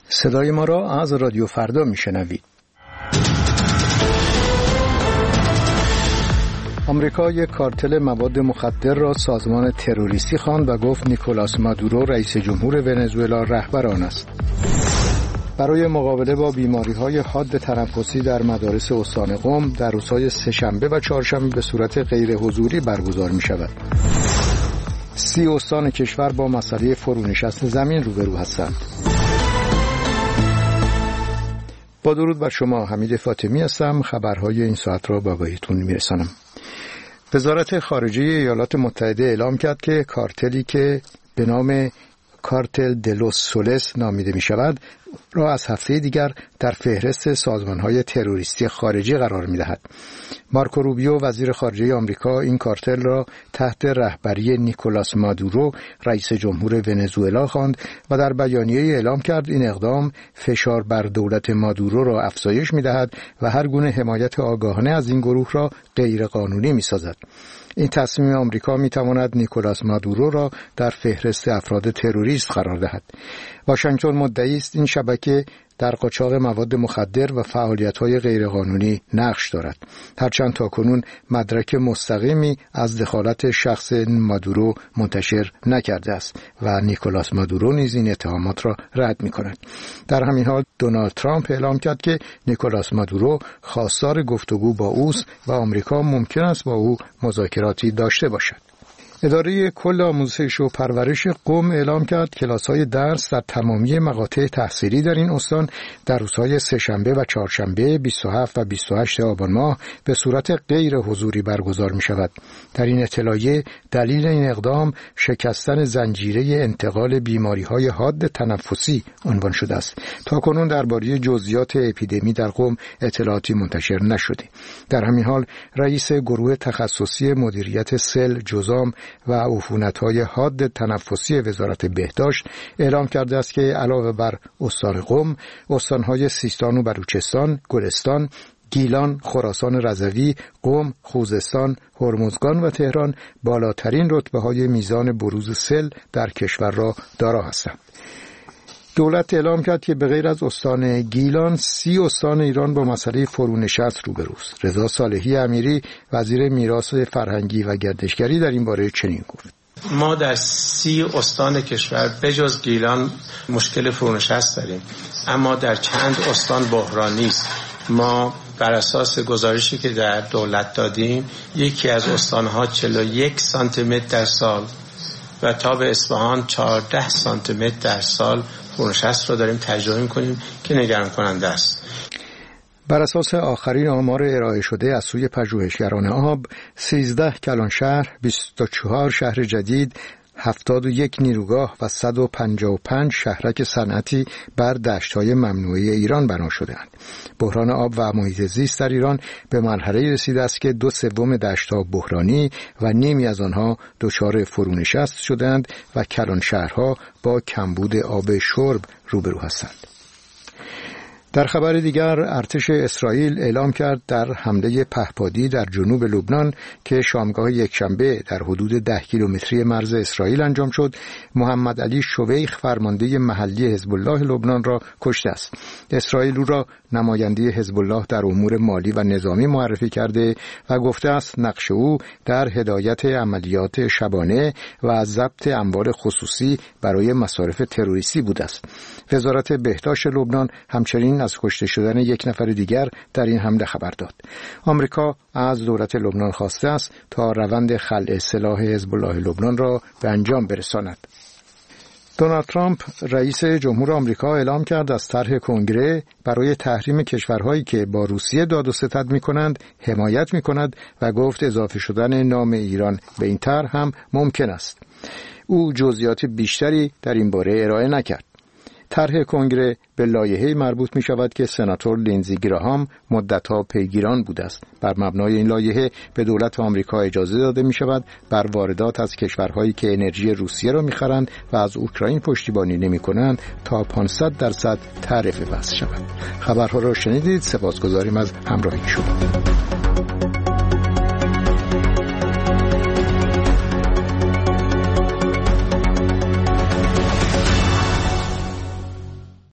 صدای ما را از رادیو فردا میشنوید. آمریکا یک کارتل مواد مخدر را سازمان تروریستی خواند و گفت نیکولاس مادورو رئیس جمهور ونزوئلا رهبر آن است. برای مقابله با بیماری‌های حاد تنفسی در مدارس استان قم در روزهای سه‌شنبه و چهارشنبه به صورت غیر حضوری برگزار می‌شود. 30 استان کشور با مسئله فرونشست زمین روبرو هستند. با درود بر شما، حمید فاطمی هستم. خبرهای این ساعت را به آگاهیتون میرسانم. وزارت خارجه ایالات متحده اعلام کرد که کارتلی که به نام کارتل دلوس سولس نامیده می شود را از هفته دیگر در فهرست سازمان‌های تروریستی خارجی قرار می دهد. مارکو روبیو وزیر خارجه آمریکا این کارتل را تحت رهبری نیکولاس مادورو رئیس جمهور ونزوئلا خواند و در بیانیه اعلام کرد این اقدام فشار بر دولت مادورو را افزایش می دهد و هر گونه حمایت آگاهانه از این گروه را غیر قانونی می سازد. این تصمیم آمریکا می تواند نیکولاس مادورو را در فهرست افراد تروریست قرار دهد. واشنگتن مدعی است این شبکه در قاچاق مواد مخدر و فعالیت‌های غیرقانونی نقش دارد، هرچند تاکنون مدرک مستقیمی از دخالت شخص مادورو منتشر نکرده است و نیکولاس مادورو نیز این اتهامات را رد می‌کند. در همین حال دونالد ترامپ اعلام کرد که نیکولاس مادورو خواستار گفتگو با اوست و آمریکا ممکن است با او مذاکراتی داشته باشد. اداره کل آموزش و پرورش قم اعلام کرد کلاس‌های درس در تمامی مقاطع تحصیلی در این استان در روزهای سه‌شنبه و چهارشنبه 27 و 28 آبان ماه به صورت غیر حضوری برگزار می‌شود. در این اطلاعیه دلیل این اقدام شکستن زنجیره انتقال بیماری‌های حاد تنفسی عنوان شده است. تاکنون درباره جزئیات اپیدمی در قم اطلاعاتی منتشر نشده. در همین حال رئیس گروه تخصصی مدیریت سل، جذام و عفونت‌های حاد تنفسی وزارت بهداشت اعلام کرده است که علاوه بر استان قم، استان‌های سیستان و بلوچستان، گلستان، گیلان، خراسان رضوی، قم، خوزستان، هرمزگان و تهران بالاترین رتبه‌های میزان بروز سل در کشور را دارا هستند. دولت اعلام کرد که به غیر از استان گیلان 30 استان ایران با مسئله فرونشست روبروست. رضا صالحی امیری وزیر میراث فرهنگی و گردشگری در این باره چنین گفت: ما در 30 استان کشور بجز گیلان مشکل فرونشست داریم، اما در چند استان بحرانی است. ما بر اساس گزارشی که در دولت دادیم یکی از استانها 41 سانتی متر در سال و تا به اصفهان 14 سانتی متر در سال فرونشست را داریم تجربه می‌کنیم که نگران کننده است. بر اساس آخرین آمار ارائه شده از سوی پژوهشگران آب، 13 کلانشهر، 24 شهر جدید، 71 نیروگاه و 155 شهرک صنعتی بر دشت‌های ممنوعه ایران بنا شده‌اند. بحران آب و محیط زیست در ایران به مرحله رسیده است که 2/3 دشت‌ها بحرانی و نیمی از آنها دچار فرونشست شده‌اند و کلانشهرها با کمبود آب شرب روبرو هستند. در خبر دیگر، ارتش اسرائیل اعلام کرد در حمله پهپادی در جنوب لبنان که شامگاه یکشنبه در حدود 10 کیلومتری مرز اسرائیل انجام شد، محمد علی شویخ فرمانده محلی حزب الله لبنان را کشته است. اسرائیل او را نماینده حزب الله در امور مالی و نظامی معرفی کرده و گفته است نقش او در هدایت عملیات شبانه و ضبط اموال خصوصی برای مصارف تروریستی بوده است. وزارت بهداشت لبنان همچنین از کشته شدن یک نفر دیگر در این حمله خبر داد. آمریکا از دولت لبنان خواسته است تا روند خلع سلاح حزب الله لبنان را به انجام برساند. دونالد ترامپ رئیس جمهور آمریکا اعلام کرد از طرح کنگره برای تحریم کشورهایی که با روسیه داد و ستد می‌کنند حمایت می‌کند و گفت اضافه شدن نام ایران به این طرح هم ممکن است. او جزئیات بیشتری در این باره ارائه نکرد. طرح کنگره به لایحه‌ای مربوط می شود که سناتور لینزی گراهام مدت‌ها پیگیران بوده است. بر مبنای این لایحه به دولت آمریکا اجازه داده می شود بر واردات از کشورهایی که انرژی روسیه را می‌خرند و از اوکراین پشتیبانی نمی‌کنند تا 500% تعرفه وضع شود. خبرها را شنیدید. سپاسگزاریم از همراهی شما.